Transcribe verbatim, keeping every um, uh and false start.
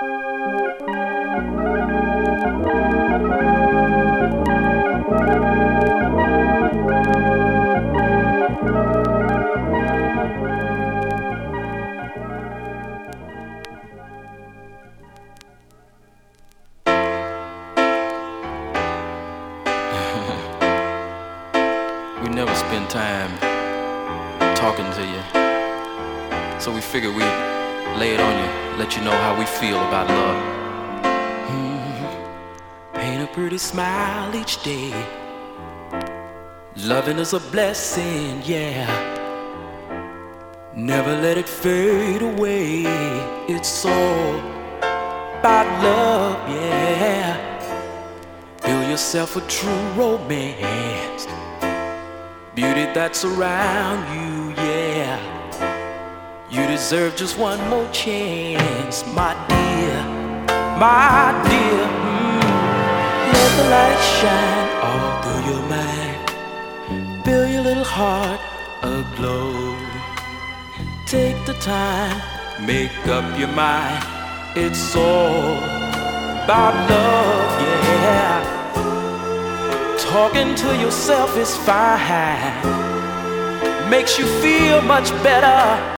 We never spend time talking to you, so we figured we'd lay it on you, let you know how we feel about love. Mm-hmm. Paint a pretty smile each day. Loving is a blessing, yeah. Never let it fade away. It's all about love, yeah. Build yourself a true romance, beauty that's around you, yeah. You deserve just one more chance, my dear, my dear. Mm. Let the light shine all through your mind. Build your little heart aglow. Take the time, make up your mind. It's all about love, yeah. Talking to yourself is fine, makes you feel much better.